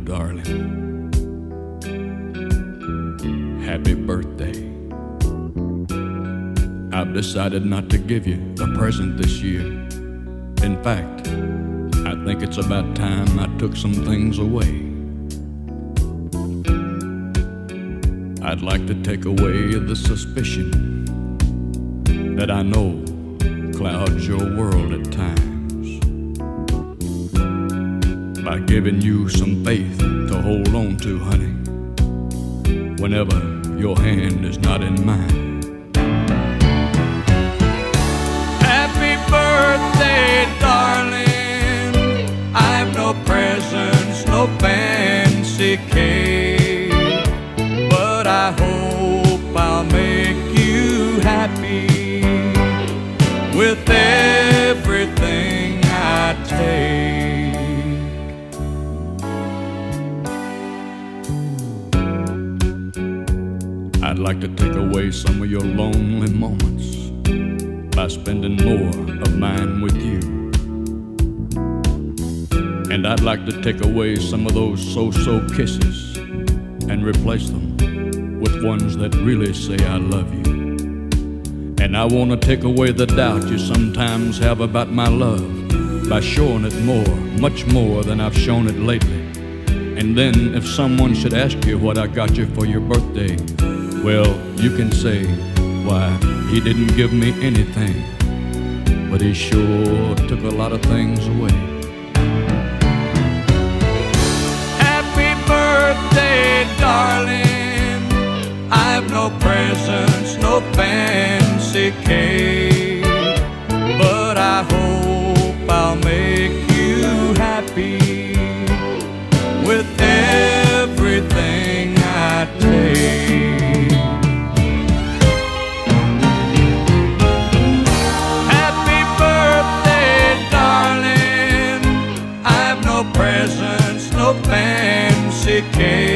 darling. Happy birthday. I've decided not to give you a present this year. In fact, I think it's about time I took some things away. I'd like to take away the suspicion that I know clouds your world at times, by giving you some faith to hold on to, honey, whenever your hand is not in mine. Happy birthday, darling. I've no presents, no fancy cake, but I hope I'll make you happy with everything I take. I'd like to take away some of your lonely moments by spending more of mine with you. And I'd like to take away some of those so-so kisses and replace them with ones that really say I love you. And I want to take away the doubt you sometimes have about my love by showing it more, much more than I've shown it lately. And then if someone should ask you what I got you for your birthday, well, you can say, why, he didn't give me anything, but he sure took a lot of things away. Happy birthday, darling. I've no presents, no fancy cake, but I hope I'll make you happy with everything I take. Happy birthday, darling. I've no presents, no fancy cake,